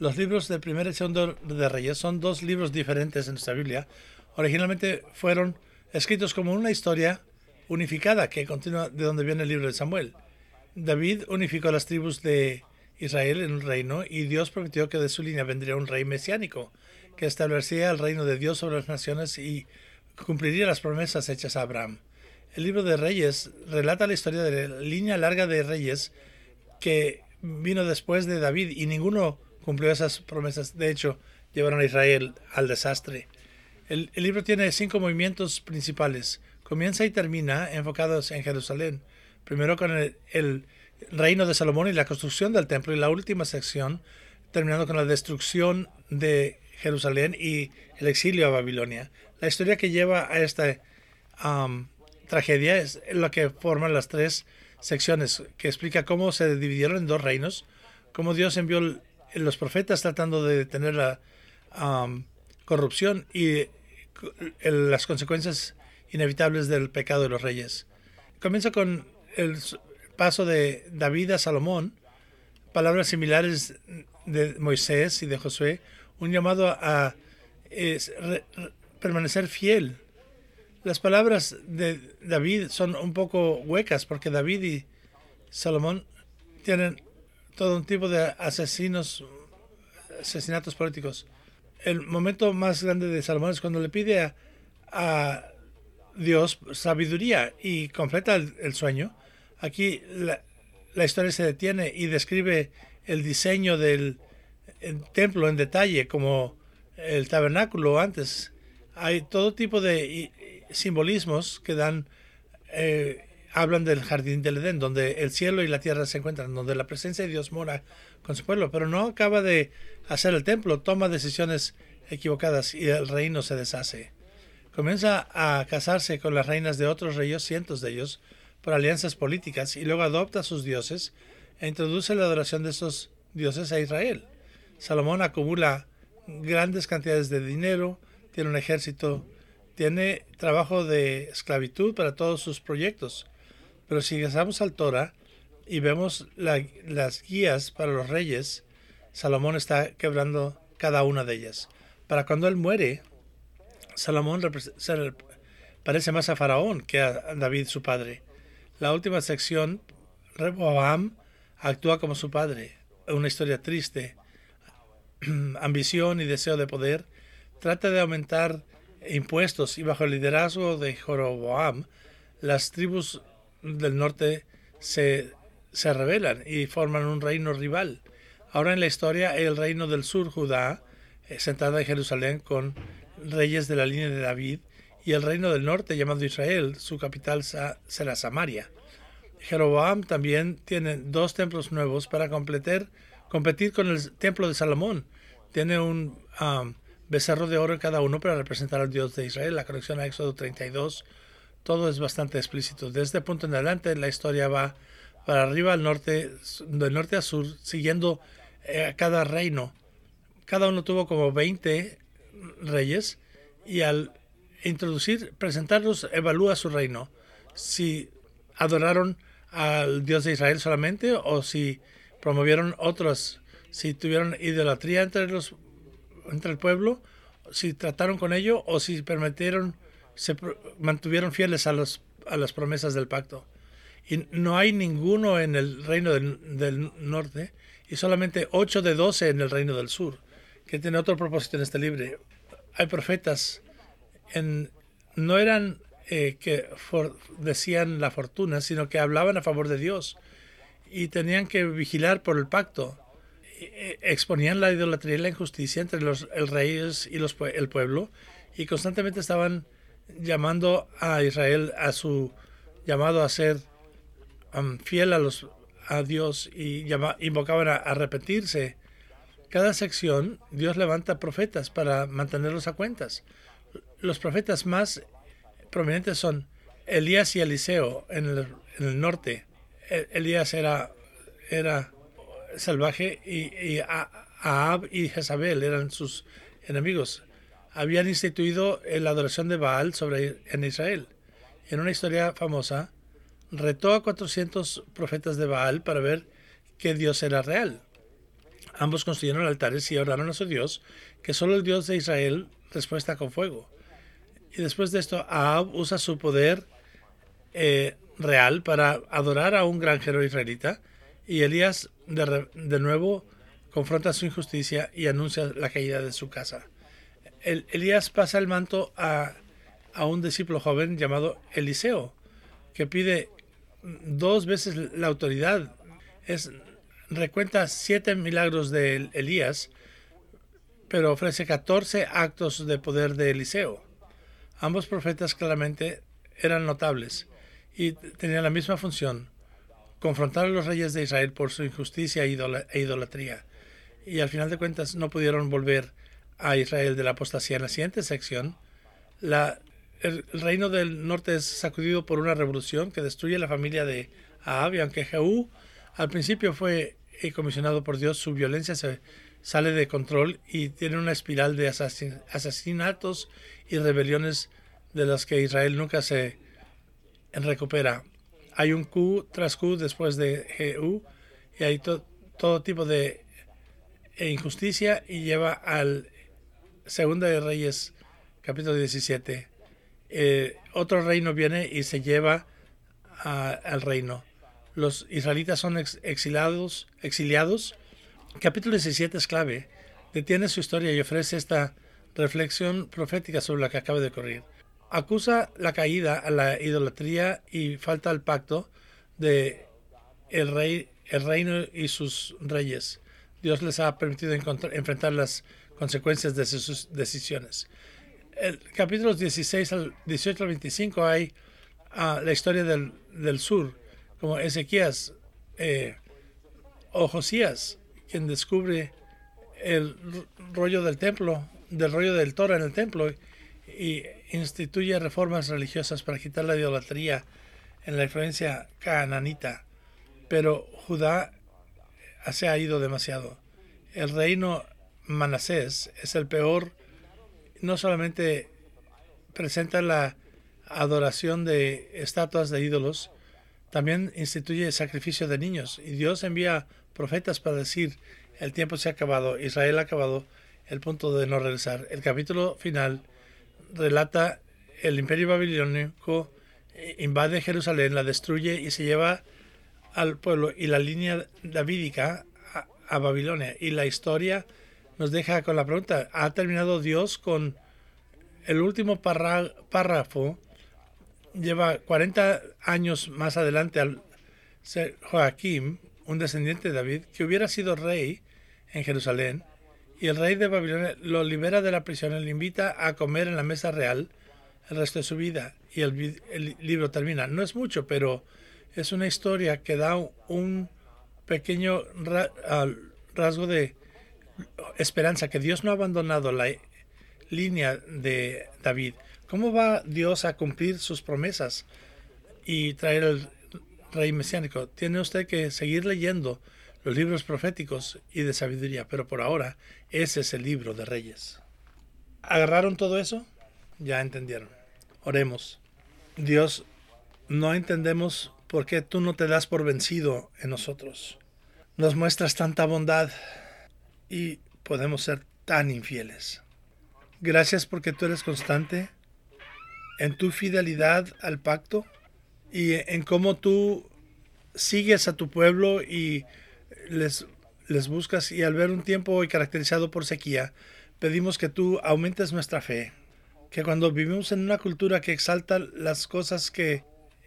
Los libros de Primera y Segundo de Reyes son dos libros diferentes en nuestra Biblia. Originalmente fueron escritos como una historia unificada que continúa de donde viene el libro de Samuel. David unificó las tribus de Israel en un reino y Dios prometió que de su línea vendría un rey mesiánico que establecería el reino de Dios sobre las naciones y cumpliría las promesas hechas a Abraham. El libro de Reyes relata la historia de la línea larga de reyes que vino después de David y ninguno cumplió esas promesas. De hecho, llevaron a Israel al desastre. El libro tiene 5 movimientos principales. Comienza y termina enfocados en Jerusalén. Primero con el reino de Salomón y la construcción del templo, y la última sección terminando con la destrucción de Jerusalén y el exilio a Babilonia. La historia que lleva a esta tragedia es la que forman las tres secciones, que explica cómo se dividieron en dos reinos, cómo Dios envió los profetas tratando de detener la corrupción y las consecuencias inevitables del pecado de los reyes. Comienza con el paso de David a Salomón, palabras similares de Moisés y de Josué, un llamado a permanecer fiel. Las palabras de David son un poco huecas porque David y Salomón tienen todo un tipo de asesinatos políticos. El momento más grande de Salomón es cuando le pide a Dios sabiduría y completa el sueño. Aquí la historia se detiene y describe el diseño del templo en detalle, como el tabernáculo antes. Hay todo tipo de simbolismos que hablan del jardín del Edén, donde el cielo y la tierra se encuentran, donde la presencia de Dios mora con su pueblo, pero no acaba de hacer el templo, toma decisiones equivocadas y el reino se deshace. Comienza a casarse con las reinas de otros reyes, cientos de ellos, por alianzas políticas, y luego adopta a sus dioses e introduce la adoración de esos dioses a Israel. Salomón acumula grandes cantidades de dinero, tiene un ejército, tiene trabajo de esclavitud para todos sus proyectos. Pero si regresamos al Torah y vemos las guías para los reyes, Salomón está quebrando cada una de ellas. Para cuando él muere, Salomón parece más a Faraón que a David, su padre. La última sección, Rehoboam actúa como su padre. Una historia triste. Ambición y deseo de poder. Trata de aumentar impuestos y bajo el liderazgo de Jeroboam, las tribus del norte se rebelan y forman un reino rival. Ahora en la historia, el reino del sur, Judá, sentada en Jerusalén con reyes de la línea de David, y el reino del norte llamado Israel, su capital será Samaria. Jeroboam también tiene 2 templos nuevos para competir con el templo de Salomón. Tiene un becerro de oro en cada uno para representar al Dios de Israel. La conexión a Éxodo 32, todo es bastante explícito. Desde este punto en adelante la historia va para arriba al norte, del norte a sur, siguiendo cada reino. Cada uno tuvo como 20 reyes, y al presentarlos, evalúa su reino. Si adoraron al Dios de Israel solamente, o si promovieron otros, si tuvieron idolatría entre el pueblo, si trataron con ello, o si se mantuvieron fieles a las promesas del pacto. Y no hay ninguno en el reino del norte, y solamente 8 de 12 en el reino del sur, que tiene otro propósito en este libro. Hay profetas, no eran que decían la fortuna, sino que hablaban a favor de Dios y tenían que vigilar por el pacto. Exponían la idolatría y la injusticia entre el reyes y el pueblo, y constantemente estaban llamando a Israel a su llamado a ser fiel a Dios, y invocaban a arrepentirse. Cada sección Dios levanta profetas para mantenerlos a cuentas. Los profetas más prominentes son Elías y Eliseo en el norte. Elías era salvaje, y Ahab y Jezabel eran sus enemigos. Habían instituido la adoración de Baal en Israel. En una historia famosa, retó a 400 profetas de Baal para ver qué Dios era real. Ambos construyeron altares y oraron a su Dios, que solo el Dios de Israel respuesta con fuego. Y después de esto, Ahab usa su poder real para adorar a un granjero israelita, y Elías de nuevo confronta su injusticia y anuncia la caída de su casa. Elías pasa el manto a un discípulo joven llamado Eliseo, que pide 2 veces la autoridad. Recuenta 7 milagros de Elías, pero ofrece 14 actos de poder de Eliseo. Ambos profetas claramente eran notables y tenían la misma función: confrontar a los reyes de Israel por su injusticia e idolatría. Y al final de cuentas no pudieron volver a Israel de la apostasía. En la siguiente sección, el reino del norte es sacudido por una revolución que destruye la familia de Ahab, y aunque Jehú al principio fue comisionado por Dios, su violencia se sale de control y tiene una espiral de asesinatos y rebeliones de las que Israel nunca se recupera. Hay un Q tras Q después de Jehú, y hay todo tipo de injusticia, y lleva al Segunda de Reyes, capítulo 17. Otro reino viene y se lleva al reino. Los israelitas son exiliados. Capítulo 17 es clave. Detiene su historia y ofrece esta reflexión profética sobre la que acaba de ocurrir. Acusa la caída a la idolatría y falta al pacto de el reino y sus reyes. Dios les ha permitido enfrentar las consecuencias de sus decisiones. El capítulos 16 al 18 al 25 hay la historia del sur, como Ezequías o Josías, quien descubre el rollo del templo, del rollo del Torah en el templo, y instituye reformas religiosas para quitar la idolatría en la influencia cananita. Pero Judá se ha ido demasiado. El reino Manasés es el peor. No solamente presenta la adoración de estatuas de ídolos, también instituye sacrificio de niños. Y Dios envía profetas para decir: el tiempo se ha acabado, Israel ha acabado, el punto de no regresar. El capítulo final relata el imperio babilónico invade Jerusalén, la destruye y se lleva al pueblo y la línea davídica a Babilonia. Y la historia nos deja con la pregunta: ¿ha terminado Dios con el último párrafo? Lleva 40 años más adelante al ser Joaquim, un descendiente de David, que hubiera sido rey en Jerusalén, y el rey de Babilonia lo libera de la prisión y le invita a comer en la mesa real el resto de su vida. Y el libro termina. No es mucho, pero es una historia que da un pequeño rasgo de esperanza, que Dios no ha abandonado la línea de David. ¿Cómo va Dios a cumplir sus promesas y traer el rey mesiánico? Tiene usted que seguir leyendo los libros proféticos y de sabiduría, pero por ahora ese es el libro de Reyes. ¿Agarraron todo eso? Ya entendieron. Oremos. Dios, no entendemos por qué tú no te das por vencido en nosotros. Nos muestras tanta bondad y podemos ser tan infieles. Gracias porque tú eres constante en tu fidelidad al pacto y en cómo tú sigues a tu pueblo y les buscas. Y al ver un tiempo hoy caracterizado por sequía, pedimos que tú aumentes nuestra fe, que cuando vivimos en una cultura que exalta las cosas que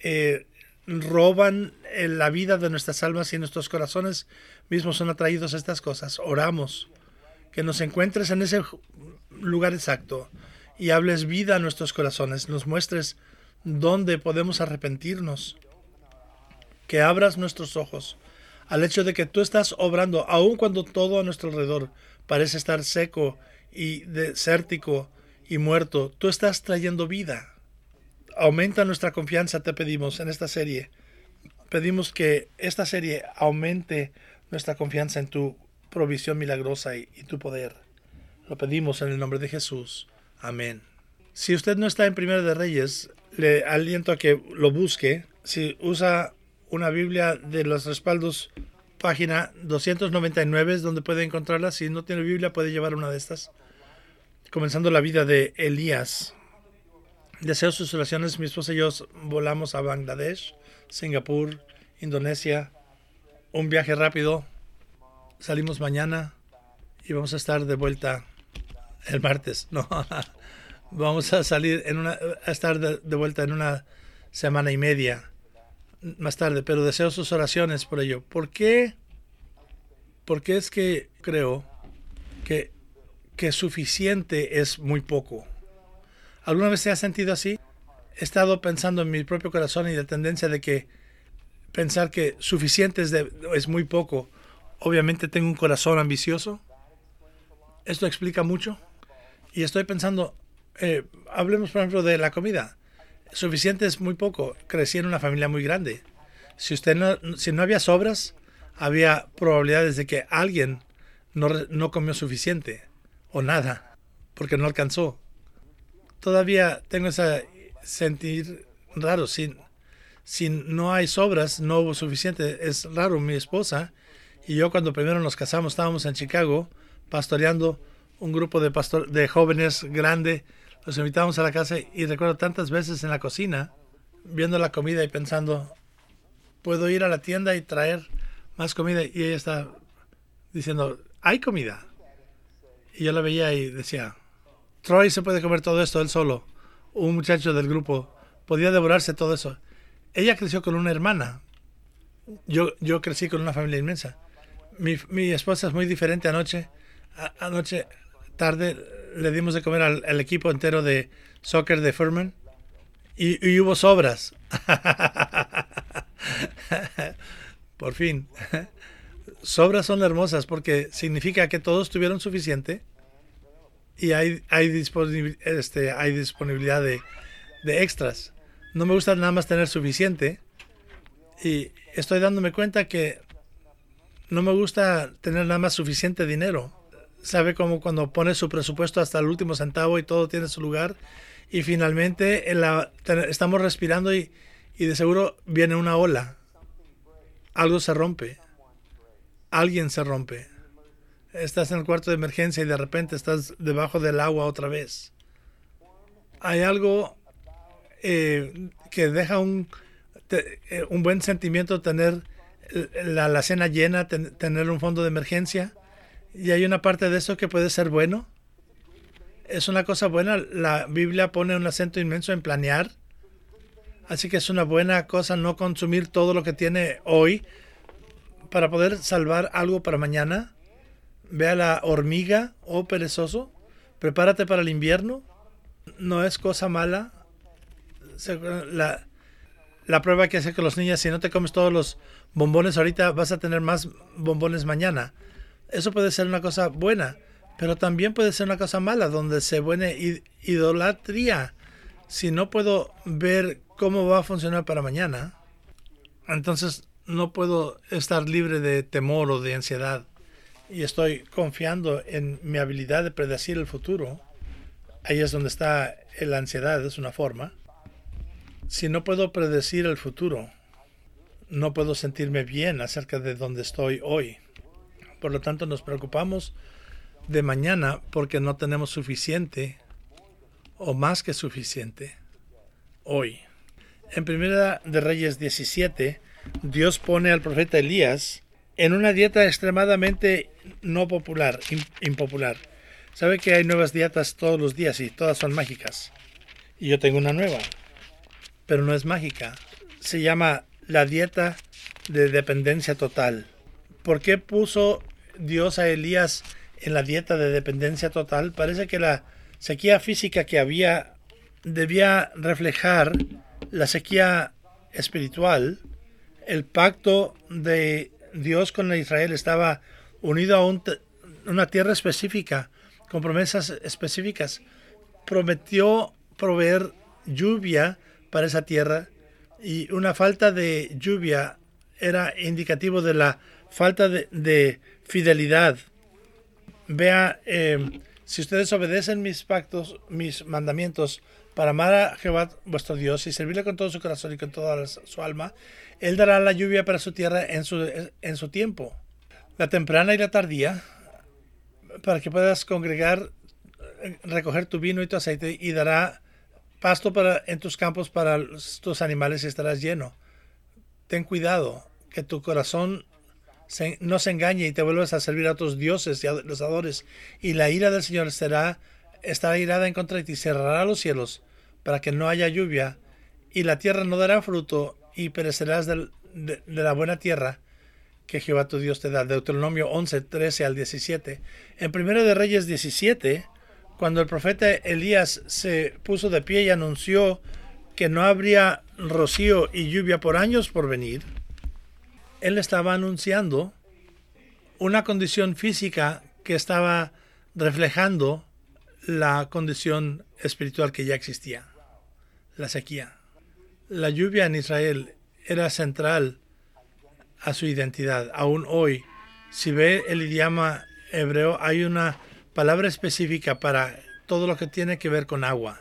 roban la vida de nuestras almas, y nuestros corazones mismos son atraídos a estas cosas, oramos que nos encuentres en ese lugar exacto y hables vida a nuestros corazones, nos muestres dónde podemos arrepentirnos, que abras nuestros ojos al hecho de que tú estás obrando, aun cuando todo a nuestro alrededor parece estar seco y desértico y muerto. Tú estás trayendo vida. Aumenta nuestra confianza, te pedimos, en esta serie. Pedimos que esta serie aumente nuestra confianza en tu provisión milagrosa y tu poder. Lo pedimos en el nombre de Jesús. Amén. Si usted no está en Primera de Reyes, le aliento a que lo busque. Si usa una Biblia de los respaldos página 299 es donde puede encontrarla. Si no tiene Biblia, puede llevar una de estas. Comenzando la vida de Elías. Deseo sus oraciones. Mi esposa y yo volamos a Bangladesh, Singapur, Indonesia. Un viaje rápido. Salimos mañana y vamos a estar de vuelta el martes. No, vamos a salir a estar de vuelta en una semana y media más tarde. Pero deseo sus oraciones por ello. ¿Por qué? Porque es que creo que suficiente es muy poco. ¿Alguna vez se ha sentido así? He estado pensando en mi propio corazón y la tendencia de que pensar que suficiente es muy poco. Obviamente tengo un corazón ambicioso. Esto explica mucho. Y estoy pensando, hablemos por ejemplo de la comida. Suficiente es muy poco. Crecí en una familia muy grande. Si no había sobras, había probabilidades de que alguien no comió suficiente o nada, porque no alcanzó. Todavía tengo ese sentir raro. Si no hay sobras, no hubo suficiente. Es raro. Mi esposa y yo, cuando primero nos casamos, estábamos en Chicago pastoreando un grupo de jóvenes grande. Los invitamos a la casa y recuerdo tantas veces en la cocina viendo la comida y pensando, puedo ir a la tienda y traer más comida. Y ella está diciendo, hay comida. Y yo la veía y decía, Troy se puede comer todo esto él solo. Un muchacho del grupo podía devorarse todo eso. Ella creció con una hermana. Yo crecí con una familia inmensa. Mi esposa es muy diferente. Anoche tarde le dimos de comer al equipo entero de soccer de Furman y hubo sobras. Por fin. Sobras son hermosas porque significa que todos tuvieron suficiente y hay disponibilidad de extras. No me gusta nada más tener suficiente y estoy dándome cuenta que no me gusta tener nada más suficiente dinero. Sabe como cuando pone su presupuesto hasta el último centavo y todo tiene su lugar y finalmente estamos respirando y de seguro viene una ola. Algo se rompe. Alguien se rompe. Estás en el cuarto de emergencia y de repente estás debajo del agua otra vez. Hay algo que deja un buen sentimiento tener la alacena llena, tener un fondo de emergencia. Y hay una parte de eso que puede ser bueno. Es una cosa buena. La Biblia pone un acento inmenso en planear. Así que es una buena cosa no consumir todo lo que tiene hoy para poder salvar algo para mañana. Ve a la hormiga, oh perezoso. Prepárate para el invierno. No es cosa mala. La prueba que hace que los niños, si no te comes todos los bombones ahorita, vas a tener más bombones mañana. Eso puede ser una cosa buena, pero también puede ser una cosa mala, donde se vuelve idolatría. Si no puedo ver cómo va a funcionar para mañana, entonces no puedo estar libre de temor o de ansiedad. Y estoy confiando en mi habilidad de predecir el futuro. Ahí es donde está la ansiedad, es una forma. Si no puedo predecir el futuro, no puedo sentirme bien acerca de donde estoy hoy. Por lo tanto, nos preocupamos de mañana porque no tenemos suficiente o más que suficiente hoy. En Primera de Reyes 17, Dios pone al profeta Elías en una dieta extremadamente no popular, impopular. Sabe que hay nuevas dietas todos los días y todas son mágicas. Y yo tengo una nueva, pero no es mágica. Se llama la dieta de dependencia total. ¿Por qué puso Dios a Elías en la dieta de dependencia total? Parece que la sequía física que había debía reflejar la sequía espiritual. El pacto de Dios con Israel estaba unido a una tierra específica, con promesas específicas. Prometió proveer lluvia para esa tierra y una falta de lluvia era indicativo de la falta de fidelidad. Vea, si ustedes obedecen mis pactos, mis mandamientos, para amar a Jehová vuestro Dios y servirle con todo su corazón y con toda su alma. Él dará la lluvia para su tierra en su tiempo, la temprana y la tardía, para que puedas congregar, recoger tu vino y tu aceite, y dará pasto en tus campos para tus animales y estarás lleno. Ten cuidado que tu corazón no se engañe y te vuelvas a servir a otros dioses y los adores, y la ira del Señor estará irada en contra de ti, cerrará los cielos para que no haya lluvia, y la tierra no dará fruto, y perecerás de la buena tierra que Jehová tu Dios te da. Deuteronomio 11, 13 al 17. En 1 de Reyes 17, cuando el profeta Elías se puso de pie y anunció que no habría rocío y lluvia por años por venir, él estaba anunciando una condición física que estaba reflejando la condición espiritual que ya existía, la sequía. La lluvia en Israel era central a su identidad. Aún hoy, si ve el idioma hebreo, hay una palabra específica para todo lo que tiene que ver con agua.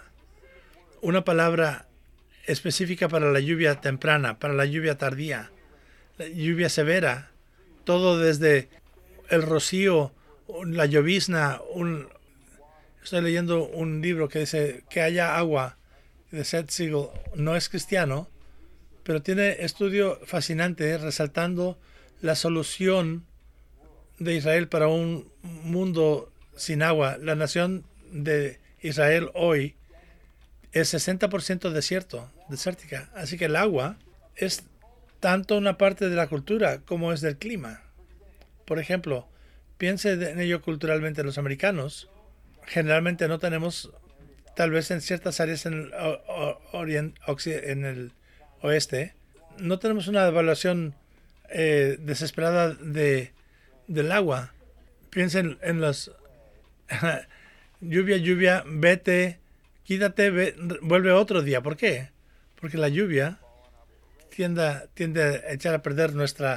Una palabra específica para la lluvia temprana, para la lluvia tardía, la lluvia severa, todo desde el rocío, la llovizna. Estoy leyendo un libro que dice que haya agua, de Seth Siegel. No es cristiano, pero tiene estudio fascinante resaltando la solución de Israel para un mundo sin agua. La nación de Israel hoy es 60% desértica. Así que el agua es tanto una parte de la cultura como es del clima. Por ejemplo, piense en ello culturalmente. Los americanos generalmente no tenemos, tal vez en ciertas áreas en el oeste, no tenemos una evaluación desesperada del agua. Piensen en los lluvia, vete, quítate, vuelve otro día. ¿Por qué? Porque la lluvia tiende a echar a perder nuestro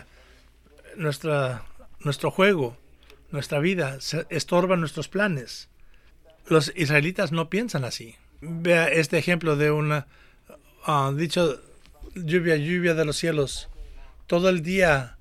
juego, nuestra vida, estorba nuestros planes. Los israelitas no piensan así. Vea este ejemplo de una dicho lluvia de los cielos. Todo el día,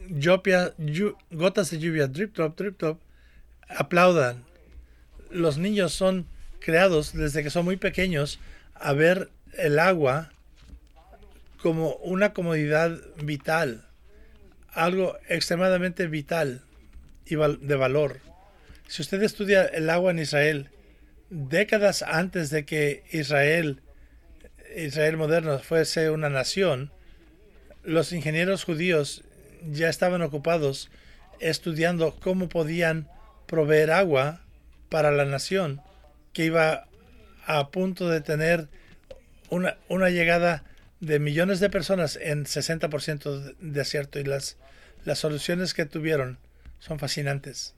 gotas de lluvia, drip drop, aplaudan. Los niños son creados desde que son muy pequeños a ver el agua como una comodidad vital, algo extremadamente vital y de valor. Si usted estudia el agua en Israel, décadas antes de que Israel moderno fuese una nación, los ingenieros judíos ya estaban ocupados estudiando cómo podían proveer agua para la nación que iba a punto de tener una llegada de millones de personas en 60% desierto, y las soluciones que tuvieron son fascinantes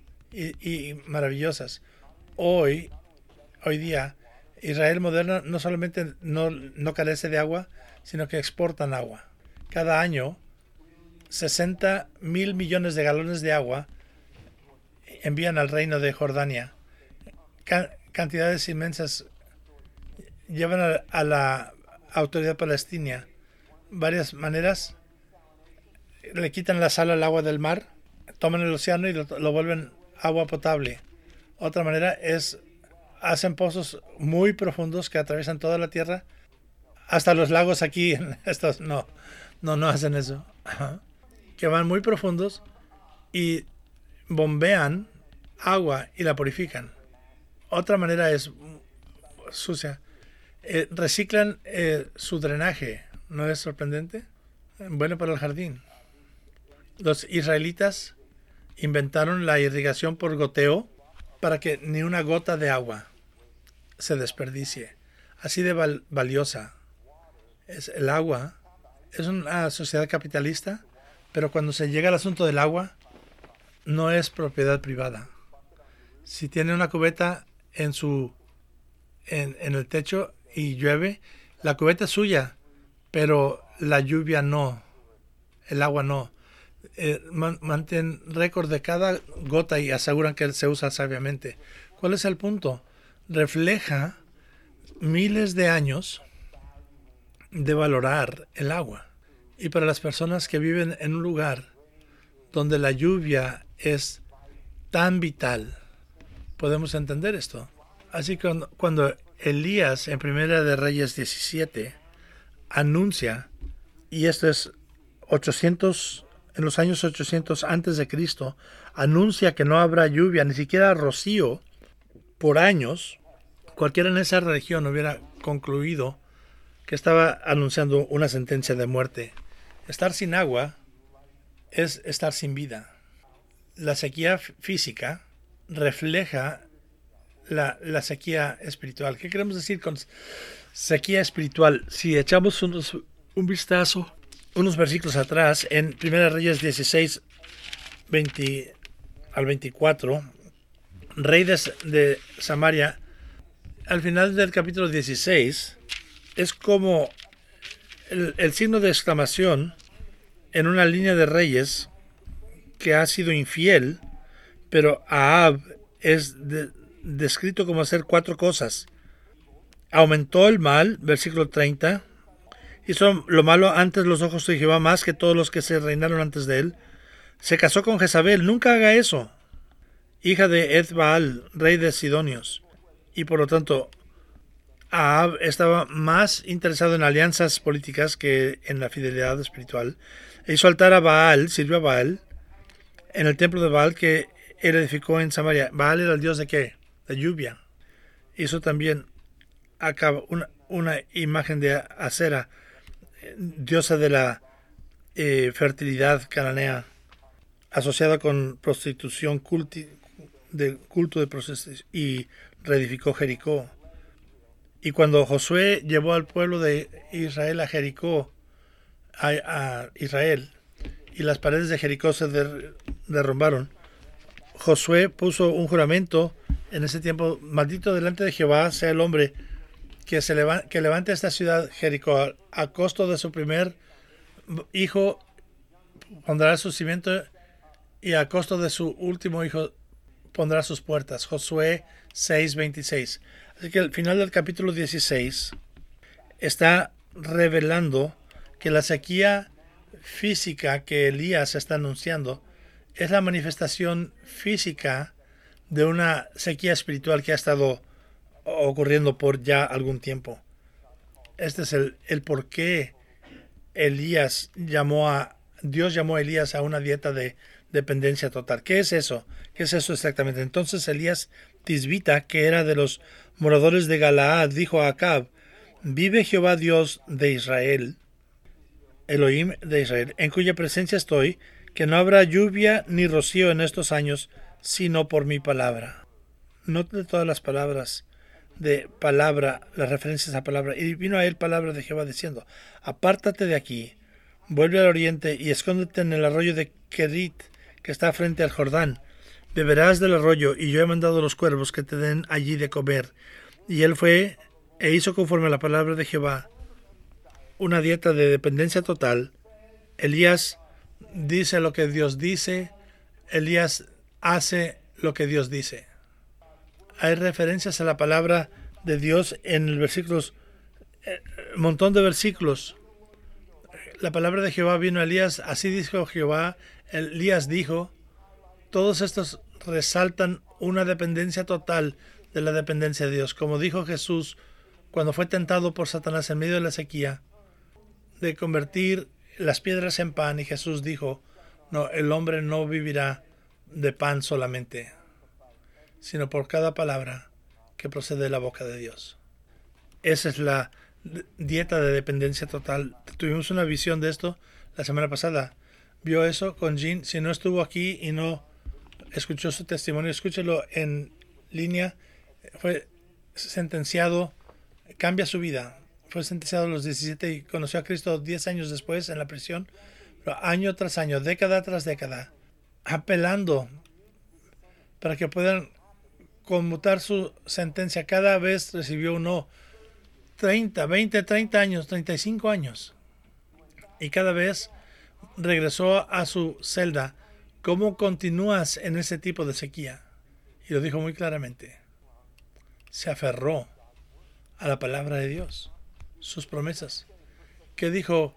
y maravillosas. Hoy día, Israel moderna no solamente no carece de agua, sino que exportan agua. Cada año, 60,000 millones de galones de agua envían al reino de Jordania. Cantidades inmensas llevan a la autoridad palestina varias maneras. Le quitan la sal al agua del mar, toman el océano y lo vuelven agua potable. Otra manera es hacen pozos muy profundos que atraviesan toda la tierra, hasta los lagos aquí. Estos no hacen eso. Que van muy profundos y bombean agua y la purifican. Otra manera es sucia. Reciclan su drenaje. ¿No es sorprendente? Bueno para el jardín. Los israelitas inventaron la irrigación por goteo para que ni una gota de agua se desperdicie. Así de valiosa es el agua. Es una sociedad capitalista, pero cuando se llega al asunto del agua, no es propiedad privada. Si tiene una cubeta en el techo y llueve, la cubeta es suya, pero la lluvia no, el agua no. Mantén récord de cada gota y aseguran que se usa sabiamente. ¿Cuál es el punto? Refleja miles de años de valorar el agua. Y para las personas que viven en un lugar donde la lluvia es tan vital, podemos entender esto. Así que cuando Elías en Primera de Reyes 17 anuncia, y esto es 800, en los años 800 antes de Cristo, anuncia que no habrá lluvia, ni siquiera rocío, por años, cualquiera en esa región hubiera concluido que estaba anunciando una sentencia de muerte. Estar sin agua es estar sin vida. La sequía física refleja la sequía espiritual. ¿Qué queremos decir con sequía espiritual? Si echamos un vistazo, unos versículos atrás, en 1 Reyes 16, 20 al 24, rey de Samaria, al final del capítulo 16, es como el signo de exclamación en una línea de reyes que ha sido infiel, pero Ahab es descrito como hacer 4 cosas. Aumentó el mal, versículo 30, hizo lo malo ante los ojos de Jehová más que todos los que se reinaron antes de él. Se casó con Jezabel, nunca haga eso, hija de Ed-Baal, rey de Sidonios. Y por lo tanto, Ahab estaba más interesado en alianzas políticas que en la fidelidad espiritual. E hizo altar a Baal, sirvió a Baal, en el templo de Baal que él edificó en Samaria. Baal era el dios de ¿qué? De lluvia. Hizo también acá una imagen de Acera, diosa de la fertilidad cananea, asociada con prostitución, culto de procesos, y reedificó Jericó. Y cuando Josué llevó al pueblo de Israel a Jericó, a Israel, y las paredes de Jericó se derrumbaron, Josué puso un juramento en ese tiempo: maldito delante de Jehová sea el hombre que levante esta ciudad Jericó, a costo de su primer hijo pondrá su cimiento, y a costo de su último hijo pondrá sus puertas. Josué 6:26. Así que al final del capítulo 16 está revelando que la sequía física que Elías está anunciando es la manifestación física de una sequía espiritual que ha estado ocurriendo por ya algún tiempo. Este es el por qué Dios llamó a Elías a una dieta de dependencia total. ¿Qué es eso? ¿Qué es eso exactamente? Entonces Elías Tisbita, que era de los moradores de Galaad, dijo a Acab: vive Jehová Dios de Israel, Elohim de Israel, en cuya presencia estoy, que no habrá lluvia ni rocío en estos años, sino por mi palabra. Note todas las palabras de palabra, las referencias a palabra. Y vino a él palabra de Jehová diciendo: apártate de aquí, vuelve al oriente y escóndete en el arroyo de Kerit, que está frente al Jordán. Beberás del arroyo, y yo he mandado los cuervos que te den allí de comer. Y él fue e hizo conforme a la palabra de Jehová una dieta de dependencia total. Elías dice lo que Dios dice. Elías hace lo que Dios dice. Hay referencias a la palabra de Dios en el versículos, un montón de versículos. La palabra de Jehová vino a Elías, así dijo Jehová. Elías dijo. Todos estos resaltan una dependencia total de la dependencia de Dios. Como dijo Jesús cuando fue tentado por Satanás en medio de la sequía, de convertir las piedras en pan, y Jesús dijo: no, el hombre no vivirá de pan solamente, sino por cada palabra que procede de la boca de Dios. Esa es la dieta de dependencia total. Tuvimos una visión de esto la semana pasada. Vio eso con Jean. Si no estuvo aquí y no escuchó su testimonio, escúchelo en línea. Fue sentenciado, cambia su vida. Fue sentenciado a los 17 y conoció a Cristo 10 años después en la prisión, pero año tras año, década tras década, apelando para que puedan conmutar su sentencia. Cada vez recibió uno 30, 20, 30 años, 35 años. Y cada vez regresó a su celda. ¿Cómo continúas en ese tipo de sequía? Y lo dijo muy claramente. Se aferró a la palabra de Dios, sus promesas. ¿Qué dijo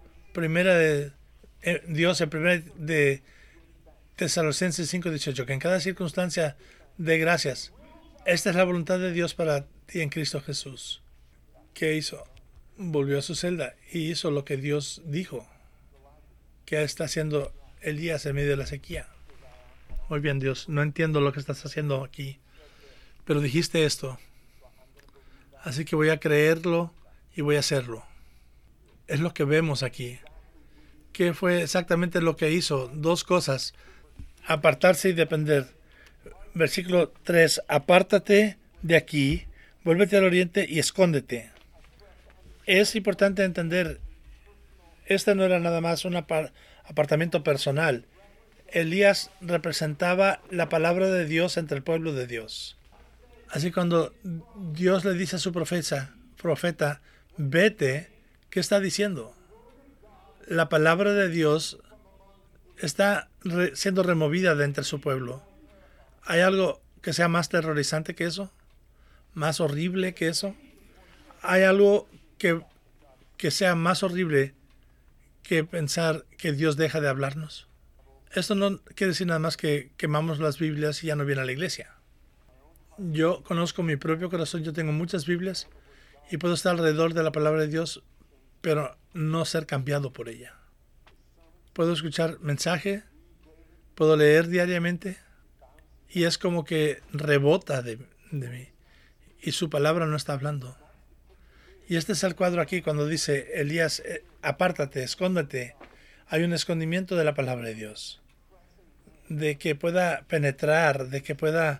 Dios en primera de Tesalonicenses 5:18? Que en cada circunstancia dé gracias. Esta es la voluntad de Dios para ti en Cristo Jesús. ¿Qué hizo? Volvió a su celda y hizo lo que Dios dijo. ¿Qué está haciendo Elías en medio de la sequía? Muy bien, Dios, no entiendo lo que estás haciendo aquí, pero dijiste esto. Así que voy a creerlo y voy a hacerlo. Es lo que vemos aquí. ¿Qué fue exactamente lo que hizo? Dos cosas. Apartarse y depender. Versículo 3. Apártate de aquí, vuélvete al oriente y escóndete. Es importante entender, este no era nada más un apartamiento personal. Elías representaba la palabra de Dios entre el pueblo de Dios. Así cuando Dios le dice a su profeta, vete, ¿qué está diciendo? La palabra de Dios está siendo removida de entre su pueblo. ¿Hay algo que sea más terrorizante que eso? ¿Más horrible que eso? ¿Hay algo que sea más horrible que pensar que Dios deja de hablarnos? Esto no quiere decir nada más que quemamos las Biblias y ya no viene a la iglesia. Yo conozco mi propio corazón, yo tengo muchas Biblias y puedo estar alrededor de la palabra de Dios, pero no ser cambiado por ella. Puedo escuchar mensaje, puedo leer diariamente y es como que rebota de mí y su palabra no está hablando. Y este es el cuadro aquí cuando dice Elías, apártate, escóndete. Hay un escondimiento de la palabra de Dios, de que pueda penetrar, de que pueda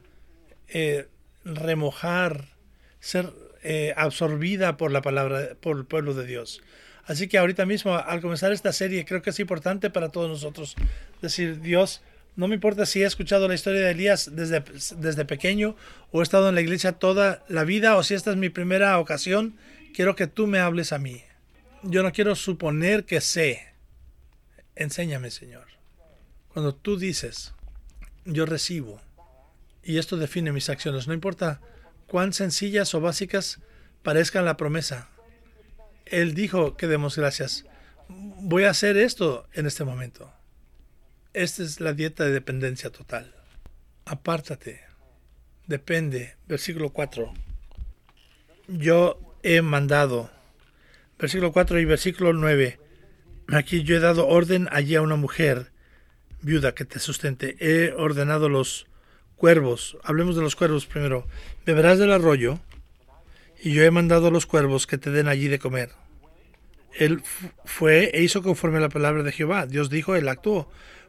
remojar, ser absorbida por la palabra, por el pueblo de Dios. Así que ahorita mismo, al comenzar esta serie, creo que es importante para todos nosotros decir, Dios, no me importa si he escuchado la historia de Elías desde pequeño o he estado en la iglesia toda la vida o si esta es mi primera ocasión, quiero que tú me hables a mí. Yo no quiero suponer que sé. Enséñame, Señor. Cuando tú dices, yo recibo, y esto define mis acciones, no importa cuán sencillas o básicas parezcan la promesa. Él dijo que demos gracias. Voy a hacer esto en este momento. Esta es la dieta de dependencia total. Apártate. Depende. Versículo 4. Yo he mandado. Versículo 4 y versículo 9. Aquí yo he dado orden allí a una mujer viuda que te sustente. He ordenado los cuervos. Hablemos de los cuervos primero. Beberás del arroyo y yo he mandado a los cuervos que te den allí de comer. Él fue e hizo conforme a la palabra de Jehová. Dios dijo, él actuó.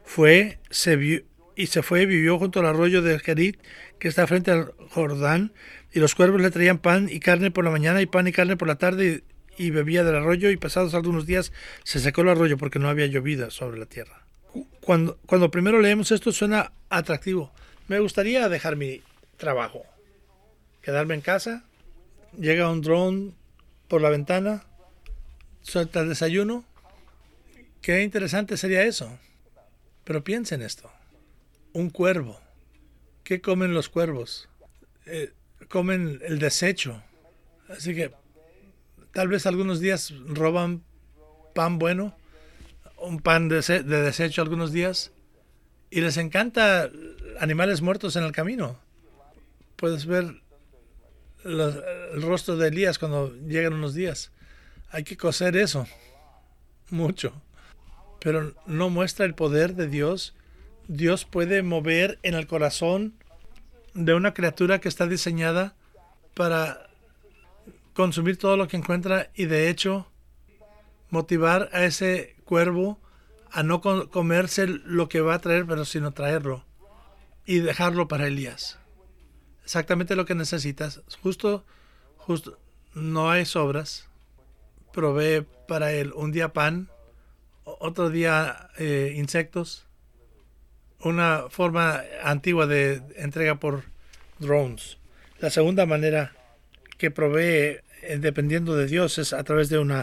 Se fue y vivió junto al arroyo de Kerit, que está frente al Jordán, y los cuervos le traían pan y carne por la mañana y pan y carne por la tarde, y bebía del arroyo, y pasados algunos días se secó el arroyo porque no había llovido sobre la tierra. Cuando primero leemos esto suena atractivo. Me gustaría dejar mi trabajo, quedarme en casa, llega un dron por la ventana, suelta el desayuno. Qué interesante sería eso. Pero piensen esto. Un cuervo. ¿Qué comen los cuervos? Comen el desecho. Así que tal vez algunos días roban pan bueno, un pan de desecho algunos días, y les encanta animales muertos en el camino. Puedes ver el rostro de Elías cuando llegan unos días. Hay que cocer eso mucho, pero no muestra el poder de Dios. Dios puede mover en el corazón de una criatura que está diseñada para consumir todo lo que encuentra y de hecho motivar a ese cuervo a no comerse lo que va a traer, pero sino traerlo y dejarlo para Elías. Exactamente lo que necesitas. Justo, no hay sobras. Provee para él un día pan, otro día insectos, una forma antigua de entrega por drones. La segunda manera que provee, dependiendo de Dios, es a través de una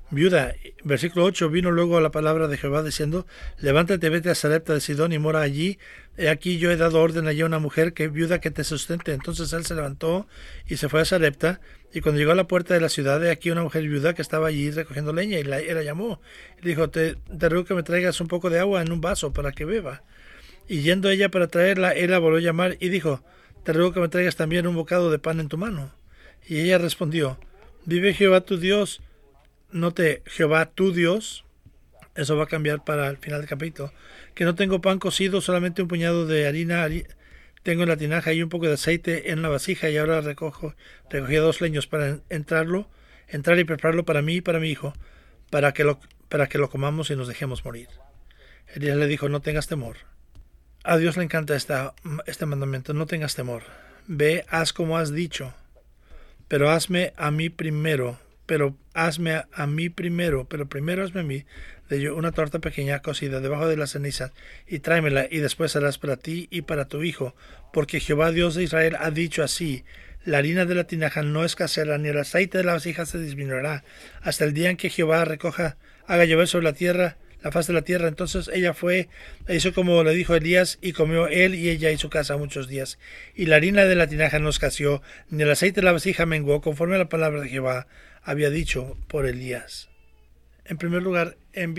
viuda. Versículo 8, vino luego la palabra de Jehová diciendo, levántate, vete a Sarepta de Sidón y mora allí. He aquí yo he dado orden allí a una mujer que viuda que te sustente. Entonces él se levantó y se fue a Sarepta. Y cuando llegó a la puerta de la ciudad, he aquí una mujer viuda que estaba allí recogiendo leña. Y él la llamó. Y dijo, te ruego que me traigas un poco de agua en un vaso para que beba. Y yendo ella para traerla, él la volvió a llamar y dijo, te ruego que me traigas también un bocado de pan en tu mano. Y ella respondió, vive Jehová tu Dios. Note, Jehová tu Dios, eso va a cambiar para el final del capítulo, que no tengo pan cocido, solamente un puñado de harina tengo en la tinaja y un poco de aceite en la vasija, y ahora recogí 2 leños para entrar y prepararlo para mí y para mi hijo, para que lo comamos y nos dejemos morir. Elías le dijo, no tengas temor. A Dios le encanta este mandamiento, no tengas temor. Ve, haz como has dicho, pero hazme a mí primero. Pero primero hazme a mí de yo una torta pequeña cocida debajo de las cenizas, y tráemela, y después harás para ti y para tu hijo, porque Jehová Dios de Israel ha dicho así, la harina de la tinaja no escaseará, ni el aceite de la vasija se disminuirá, hasta el día en que Jehová haga llover sobre la faz de la tierra. Entonces ella fue e hizo como le dijo Elías, y comió él y ella y su casa muchos días. Y la harina de la tinaja no escaseó, ni el aceite de la vasija menguó, conforme a la palabra de Jehová había dicho por Elías. En primer lugar,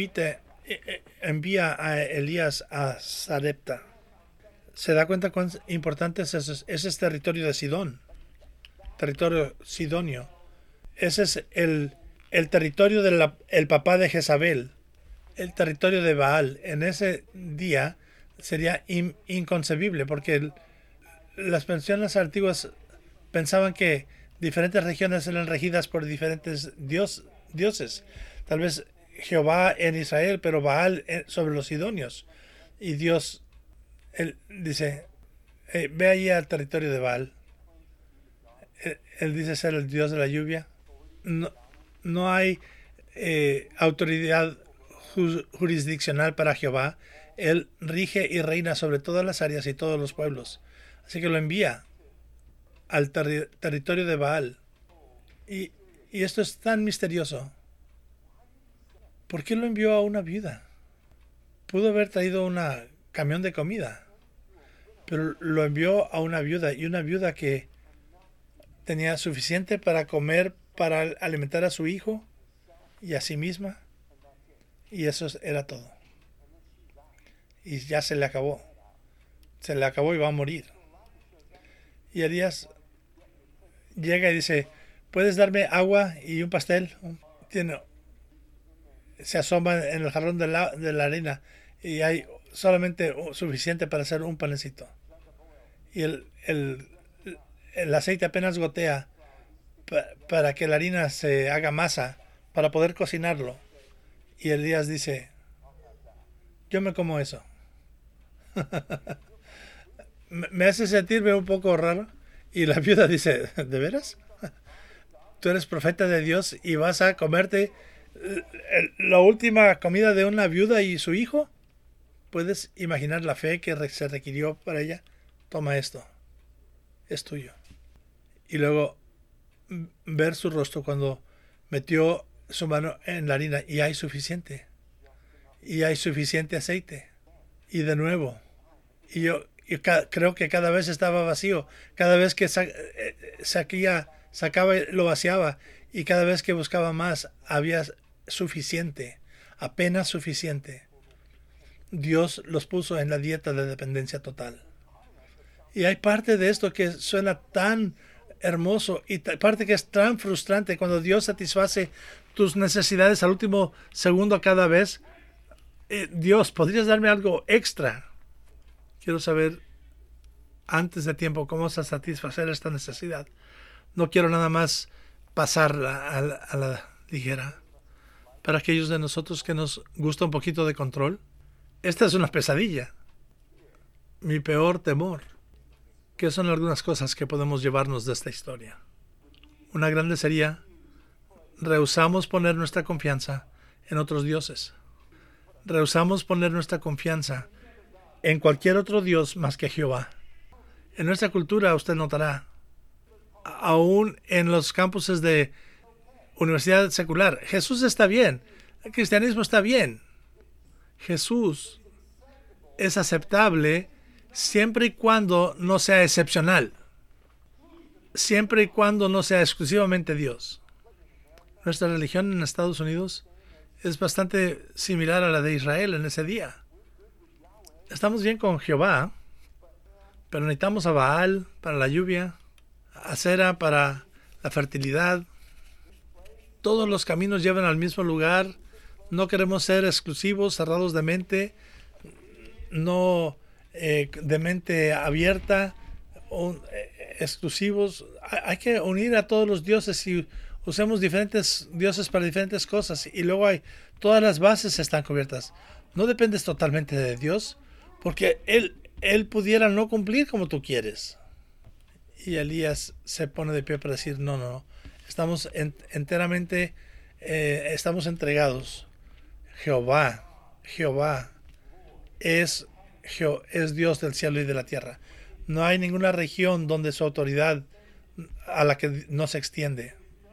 envía a Elías a Sarepta. Se da cuenta cuán importante es ese territorio de Sidón, territorio sidonio. Ese es el territorio del papá de Jezabel, el territorio de Baal. En ese día sería inconcebible, porque las pensiones antiguas pensaban que diferentes regiones eran regidas por diferentes dioses. Tal vez Jehová en Israel, pero Baal sobre los sidonios. Y Dios, él dice, ve allí al territorio de Baal. Él dice ser el Dios de la lluvia. No hay autoridad jurisdiccional para Jehová. Él rige y reina sobre todas las áreas y todos los pueblos. Así que lo envía al territorio de Baal. Y esto es tan misterioso. ¿Por qué lo envió a una viuda? Pudo haber traído un camión de comida, pero lo envió a una viuda, y una viuda que tenía suficiente para comer, para alimentar a su hijo y a sí misma, y eso era todo. Y ya se le acabó y va a morir. Y Elías llega y dice, ¿puedes darme agua y un pastel? Se asoma en el jarrón de la harina y hay solamente suficiente para hacer un panecito. Y el aceite apenas gotea para que la harina se haga masa para poder cocinarlo. Y Elías dice, yo me como eso. Me hace sentirme un poco raro. Y la viuda dice, ¿de veras? ¿Tú eres profeta de Dios y vas a comerte la última comida de una viuda y su hijo? ¿Puedes imaginar la fe que se requirió para ella? Toma esto, es tuyo. Y luego ver su rostro cuando metió su mano en la harina, y hay suficiente aceite. Y de nuevo, creo que cada vez estaba vacío, cada vez que sacaba lo vaciaba, y cada vez que buscaba más había suficiente, apenas suficiente. Dios los puso en la dieta de dependencia total. Y hay parte de esto que suena tan hermoso, y parte que es tan frustrante cuando Dios satisface tus necesidades al último segundo cada vez. Dios, ¿podrías darme algo extra? Quiero saber antes de tiempo cómo vas a satisfacer esta necesidad. No quiero nada más pasarla a la ligera. Para aquellos de nosotros que nos gusta un poquito de control, esta es una pesadilla. Mi peor temor. ¿Qué son algunas cosas que podemos llevarnos de esta historia? Una grande sería, rehusamos poner nuestra confianza en otros dioses. Rehusamos poner nuestra confianza en cualquier otro Dios más que Jehová. En nuestra cultura, usted notará, aún en los campuses de universidad secular. Jesús está bien. El cristianismo está bien. Jesús es aceptable siempre y cuando no sea excepcional. Siempre y cuando no sea exclusivamente Dios. Nuestra religión en Estados Unidos es bastante similar a la de Israel en ese día. Estamos bien con Jehová, pero necesitamos a Baal para la lluvia, a Asera para la fertilidad. Todos los caminos llevan al mismo lugar. No queremos ser exclusivos, cerrados de mente, no de mente abierta, exclusivos. Hay que unir a todos los dioses y usemos diferentes dioses para diferentes cosas. Y luego todas las bases están cubiertas. No dependes totalmente de Dios, porque Él pudiera no cumplir como tú quieres. Y Elías se pone de pie para decir, no. Estamos enteramente, estamos entregados. Jehová es Dios del cielo y de la tierra. No hay ninguna región donde su autoridad a la que no se extiende.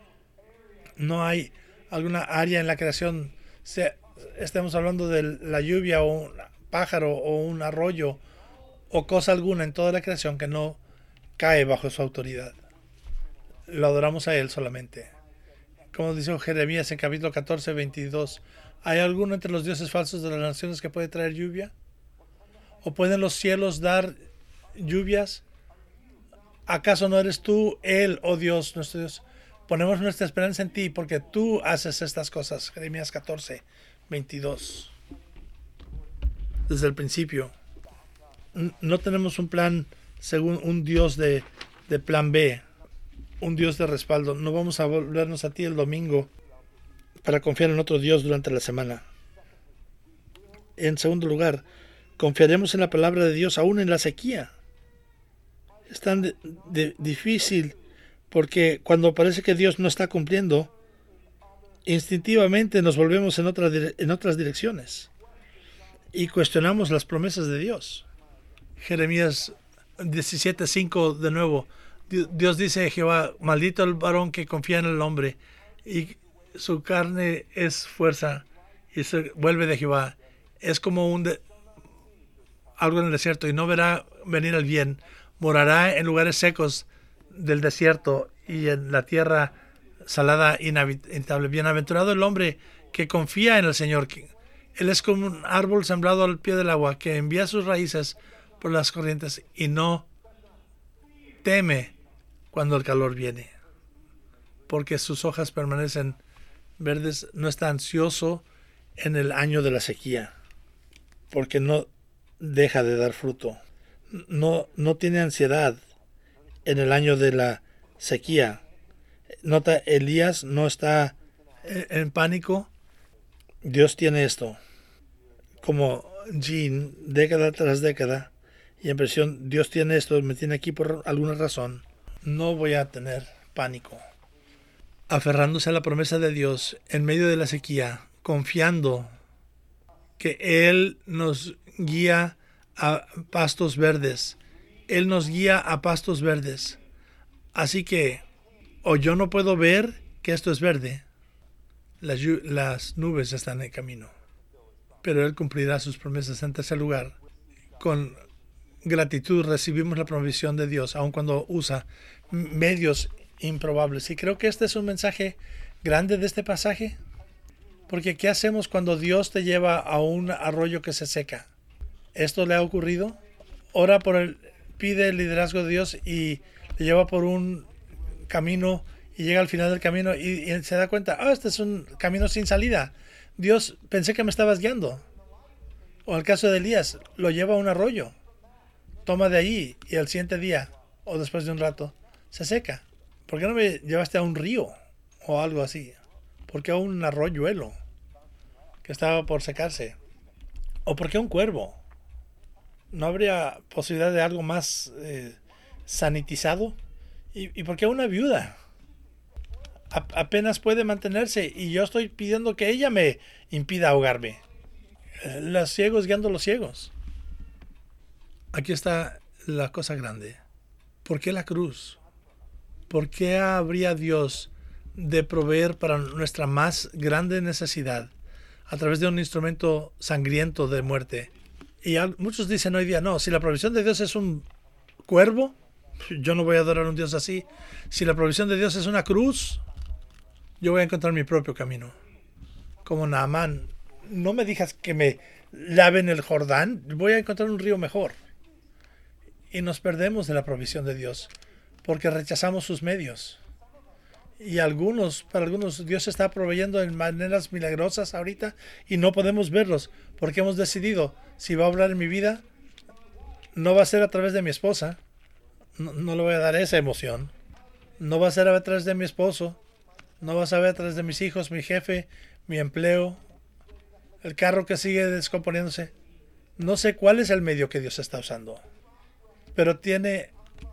No hay alguna área en la creación, estemos hablando de la lluvia o un pájaro o un arroyo o cosa alguna en toda la creación que no cae bajo su autoridad. Lo adoramos a Él solamente. Como dice Jeremías en capítulo 14, 22, ¿hay alguno entre los dioses falsos de las naciones que puede traer lluvia? ¿O pueden los cielos dar lluvias? ¿Acaso no eres tú, Él, oh Dios, nuestro Dios? Ponemos nuestra esperanza en ti porque tú haces estas cosas. Jeremías 14, 22. Desde el principio. No tenemos un plan según un Dios de plan B, un Dios de respaldo. No vamos a volvernos a ti el domingo para confiar en otro Dios durante la semana. En segundo lugar, confiaremos en la palabra de Dios aún en la sequía. Es tan difícil porque cuando parece que Dios no está cumpliendo, instintivamente nos volvemos en otras direcciones y cuestionamos las promesas de Dios. Jeremías 17:5 de nuevo. Dios dice: Jehová, maldito el varón que confía en el hombre y su carne es fuerza y se vuelve de Jehová. Es como algo en el desierto y no verá venir el bien. Morará en lugares secos del desierto y en la tierra salada inhabitable. Bienaventurado el hombre que confía en el Señor. Él es como un árbol sembrado al pie del agua que envía sus raíces por las corrientes y no teme cuando el calor viene, porque sus hojas permanecen verdes. No está ansioso en el año de la sequía, porque no deja de dar fruto. No tiene ansiedad en el año de la sequía. Nota, Elías no está en pánico. Dios tiene esto. Como Jean, década tras década, y en presión, Dios tiene esto, me tiene aquí por alguna razón. No voy a tener pánico. Aferrándose a la promesa de Dios en medio de la sequía, confiando que Él nos guía a pastos verdes. Él nos guía a pastos verdes. Así que, o yo no puedo ver que esto es verde, las nubes están en camino, pero Él cumplirá sus promesas. En tercer lugar, con gratitud recibimos la provisión de Dios, aun cuando usa medios improbables. Y creo que este es un mensaje grande de este pasaje, porque ¿qué hacemos cuando Dios te lleva a un arroyo que se seca? ¿Esto le ha ocurrido? Ora pide el liderazgo de Dios y le lleva por un camino y llega al final del camino y se da cuenta, este es un camino sin salida. Dios, pensé que me estabas guiando. O el caso de Elías, lo lleva a un arroyo, toma de ahí y al siguiente día o después de un rato se seca. ¿Por qué no me llevaste a un río o algo así? ¿Por qué a un arroyuelo que estaba por secarse? ¿O por qué a un cuervo? ¿No habría posibilidad de algo más sanitizado? ¿Y por qué a una viuda? Apenas puede mantenerse y yo estoy pidiendo que ella me impida ahogarme. Los ciegos guiando a los ciegos. Aquí está la cosa grande. ¿Por qué la cruz? ¿Por qué habría Dios de proveer para nuestra más grande necesidad a través de un instrumento sangriento de muerte. Y muchos dicen hoy día, no, si la provisión de Dios es un cuervo, yo no voy a adorar a un Dios así. Si la provisión de Dios es una cruz, yo voy a encontrar mi propio camino. Como Naamán, no me digas que me lave en el Jordán, voy a encontrar un río mejor. Y nos perdemos de la provisión de Dios porque rechazamos sus medios. Y para algunos Dios está proveyendo en maneras milagrosas ahorita y no podemos verlos porque hemos decidido, si va a obrar en mi vida, no va a ser a través de mi esposa, no le voy a dar esa emoción, no va a ser a través de mi esposo, no va a ser a través de mis hijos, mi jefe, mi empleo, el carro que sigue descomponiéndose. No sé cuál es el medio que Dios está usando, pero tiene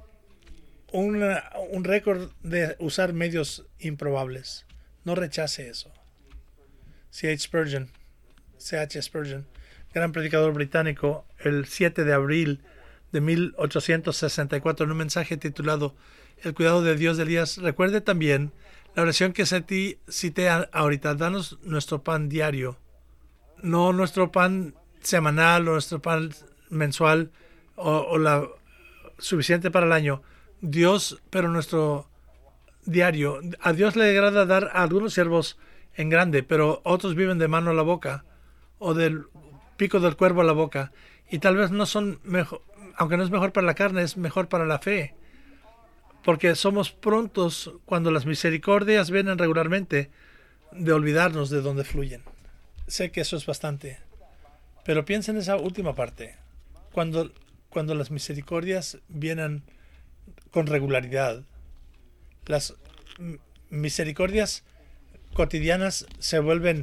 un récord de usar medios improbables. No rechace eso. C.H. Spurgeon, gran predicador británico, el 7 de abril de 1864, en un mensaje titulado El cuidado de Dios de Elías, recuerde también la oración que cité ahorita: danos nuestro pan diario, no nuestro pan semanal o nuestro pan mensual o la suficiente para el año. Dios, pero nuestro diario. A Dios le agrada dar a algunos siervos en grande, pero otros viven de mano a la boca o del pico del cuervo a la boca. Y tal vez no son mejor, aunque no es mejor para la carne, es mejor para la fe. Porque somos prontos, cuando las misericordias vienen regularmente, de olvidarnos de dónde fluyen. Sé que eso es bastante, pero piensa en esa última parte. Cuando las misericordias vienen con regularidad, las misericordias cotidianas se vuelven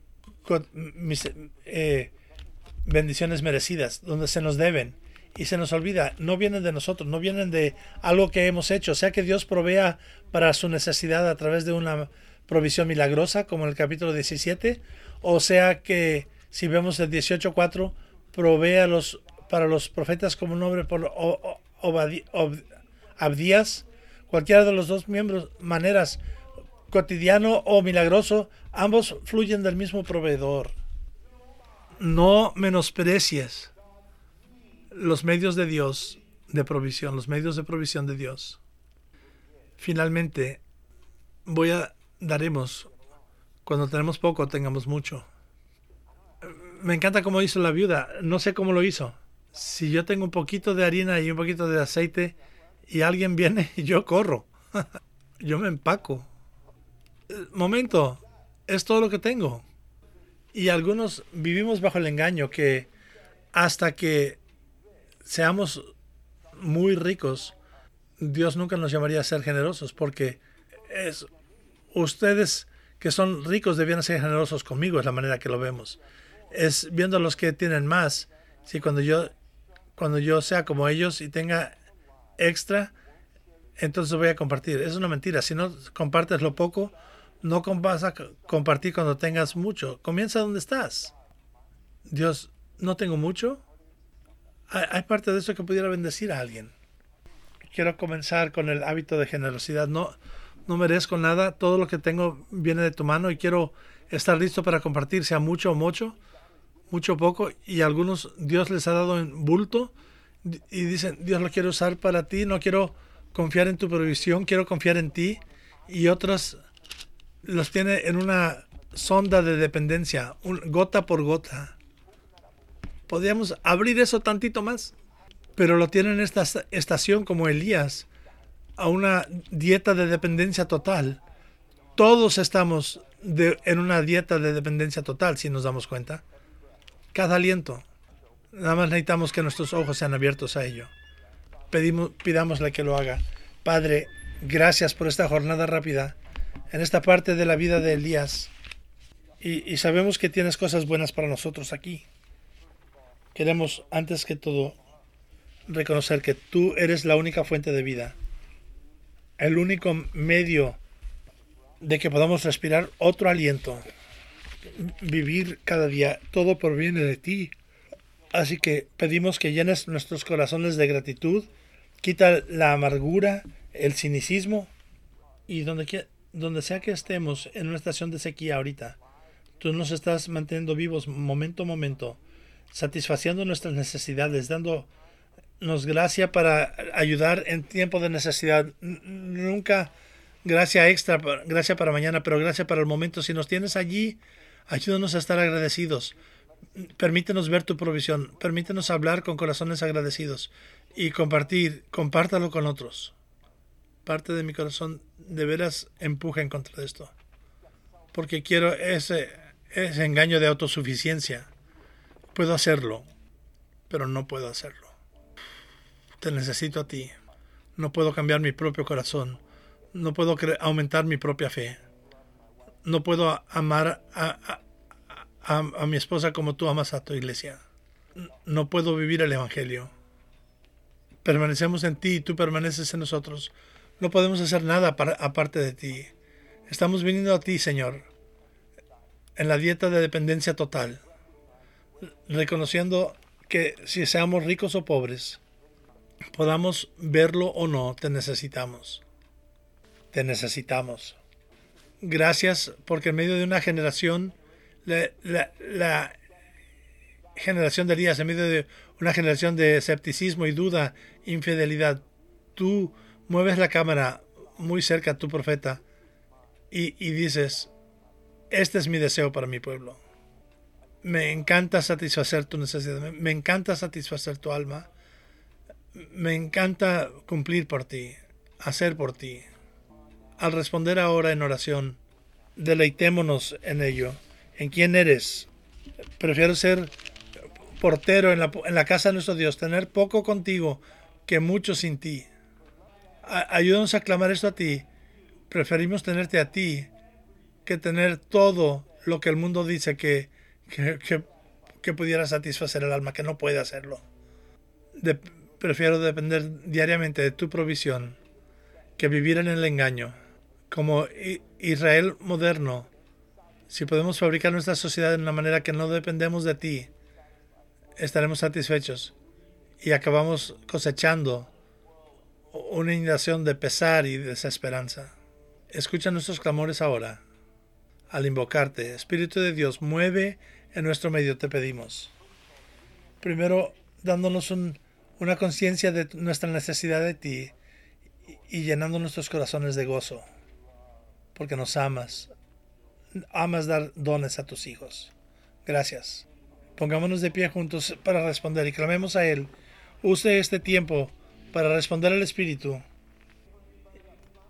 bendiciones merecidas, donde se nos deben y se nos olvida. No vienen de nosotros, no vienen de algo que hemos hecho. Sea que Dios provea para su necesidad a través de una provisión milagrosa, como en el capítulo 17, o sea que, si vemos el 18:4, provea para los profetas como un hombre por Abdías. Cualquiera de los dos maneras, cotidiano o milagroso, ambos fluyen del mismo proveedor. No menosprecies los medios de Dios de provisión, los medios de provisión de Dios. Finalmente, daremos, cuando tenemos poco, tengamos mucho. Me encanta cómo hizo la viuda, no sé cómo lo hizo. Si yo tengo un poquito de harina y un poquito de aceite y alguien viene, yo corro. Yo me empaco. Momento, es todo lo que tengo. Y algunos vivimos bajo el engaño que hasta que seamos muy ricos, Dios nunca nos llamaría a ser generosos, porque ustedes que son ricos debían ser generosos conmigo, es la manera que lo vemos. Es viendo a los que tienen más. Si cuando yo sea como ellos y tenga extra, entonces voy a compartir. Es una mentira. Si no compartes lo poco, no vas a compartir cuando tengas mucho. Comienza donde estás. Dios, no tengo mucho. Hay parte de eso que pudiera bendecir a alguien. Quiero comenzar con el hábito de generosidad. No merezco nada. Todo lo que tengo viene de tu mano y quiero estar listo para compartir, sea mucho o mucho o poco. Y a algunos Dios les ha dado en bulto y dicen, Dios lo quiero usar para ti, no quiero confiar en tu provisión, quiero confiar en ti. Y otros los tiene en una sonda de dependencia, gota por gota. Podríamos abrir eso tantito más, pero lo tienen en esta estación como Elías, a una dieta de dependencia total. Todos estamos en una dieta de dependencia total, si nos damos cuenta. Cada aliento. Nada más necesitamos que nuestros ojos sean abiertos a ello. Pidámosle que lo haga. Padre, gracias por esta jornada rápida en esta parte de la vida de Elías. Y sabemos que tienes cosas buenas para nosotros aquí. Queremos, antes que todo, reconocer que tú eres la única fuente de vida, el único medio de que podamos respirar otro aliento, vivir cada día. Todo proviene de ti. Así que pedimos que llenes nuestros corazones de gratitud, quita la amargura, el cinicismo, y donde quiera, donde sea que estemos en una estación de sequía ahorita, tú nos estás manteniendo vivos momento a momento, satisfaciendo nuestras necesidades, dándonos gracia para ayudar en tiempo de necesidad. Nunca gracia extra, gracia para mañana, pero gracia para el momento. Si nos tienes allí, ayúdanos a estar agradecidos. Permítenos ver tu provisión. Permítenos hablar con corazones agradecidos y compártalo con otros. Parte de mi corazón de veras empuja en contra de esto, porque quiero ese engaño de autosuficiencia. Puedo hacerlo, pero no puedo hacerlo. Te necesito a ti. No puedo cambiar mi propio corazón. No puedo aumentar mi propia fe. No puedo amar a mi esposa como tú amas a tu iglesia. No puedo vivir el Evangelio. Permanecemos en ti y tú permaneces en nosotros. No podemos hacer nada aparte de ti. Estamos viniendo a ti, Señor, en la dieta de dependencia total, reconociendo que si seamos ricos o pobres, podamos verlo o no, te necesitamos. Te necesitamos. Gracias porque en medio de una generación, la generación de Elías, en medio de una generación de escepticismo y duda, infidelidad, tú mueves la cámara muy cerca a tu profeta y dices, este es mi deseo para mi pueblo. Me encanta satisfacer tu necesidad, me encanta satisfacer tu alma, me encanta cumplir por ti, hacer por ti. Al responder ahora en oración, deleitémonos en ello, en quién eres. Prefiero ser portero en la casa de nuestro Dios, tener poco contigo que mucho sin ti. Ayúdanos a clamar esto a ti. Preferimos tenerte a ti que tener todo lo que el mundo dice que pudiera satisfacer el alma, que no puede hacerlo. Prefiero depender diariamente de tu provisión que vivir en el engaño. Como Israel moderno, si podemos fabricar nuestra sociedad de una manera que no dependemos de ti, estaremos satisfechos y acabamos cosechando una inundación de pesar y desesperanza. Escucha nuestros clamores ahora. Al invocarte, Espíritu de Dios, mueve en nuestro medio, te pedimos. Primero, dándonos una conciencia de nuestra necesidad de ti y llenando nuestros corazones de gozo, porque nos amas. Amas dar dones a tus hijos. Gracias. Pongámonos de pie juntos para responder y clamemos a Él. Use este tiempo para responder al Espíritu